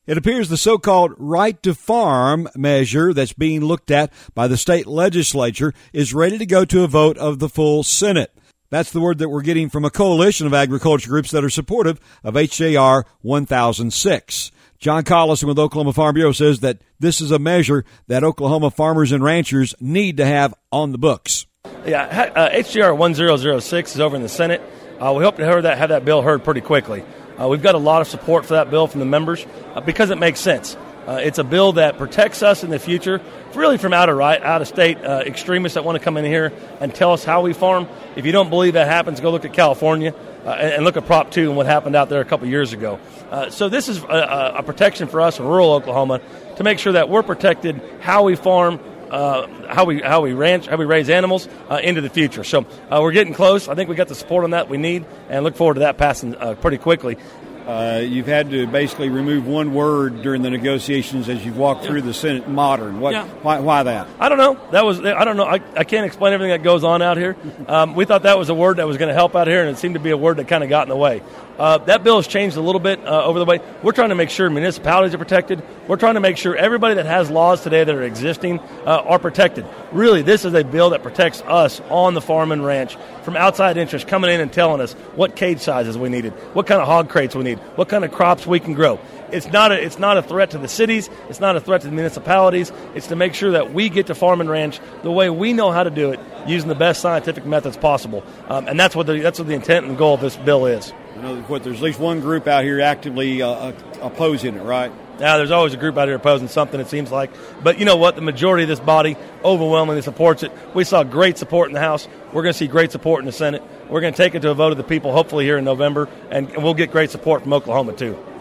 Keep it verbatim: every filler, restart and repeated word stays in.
It appears the so-called right to farm measure that's being looked at by the state legislature is ready to go to a vote of the full Senate. That's the word that we're getting from a coalition of agriculture groups that are supportive of H J R one thousand six. John Collison with Oklahoma Farm Bureau says that this is a measure that Oklahoma farmers and ranchers need to have on the books. Yeah, uh, H J R one thousand six is over in the Senate. Uh, we hope to have that, have that bill heard pretty quickly. Uh, we've got a lot of support for that bill from the members uh, because it makes sense. Uh, it's a bill that protects us in the future, really from out of right, out of state uh, extremists that want to come in here and tell us how we farm. If you don't believe that happens, go look at California uh, and, and look at Prop two and what happened out there a couple years ago. Uh, so this is a, a protection for us in rural Oklahoma to make sure that we're protected how we farm, uh, how we how we ranch, how we raise animals uh, into the future. So uh, we're getting close. I think we got the support on that we need, and look forward to that passing uh, pretty quickly. Uh, you've had to basically remove one word during the negotiations as you've walked yeah. through the Senate. Modern. What? Yeah. Why, why that? I don't know. That was. I don't know. I, I can't explain everything that goes on out here. Um, we thought that was a word that was going to help out here, and it seemed to be a word that kind of got in the way. Uh, that bill has changed a little bit uh, over the way. We're trying to make sure municipalities are protected. We're trying to make sure everybody that has laws today that are existing uh, are protected. Really, this is a bill that protects us on the farm and ranch from outside interests coming in and telling us what cage sizes we needed, what kind of hog crates we need, what kind of crops we can grow. It's not a, it's not a threat to the cities. It's not a threat to the municipalities. It's to make sure that we get to farm and ranch the way we know how to do it, using the best scientific methods possible. Um, and that's what the that's what the intent and goal of this bill is. You know, what, there's at least one group out here actively uh, opposing it, right? Now, there's always a group out here opposing something, it seems like. But you know what? The majority of this body overwhelmingly supports it. We saw great support in the House. We're going to see great support in the Senate. We're going to take it to a vote of the people, hopefully here in November, and we'll get great support from Oklahoma, too.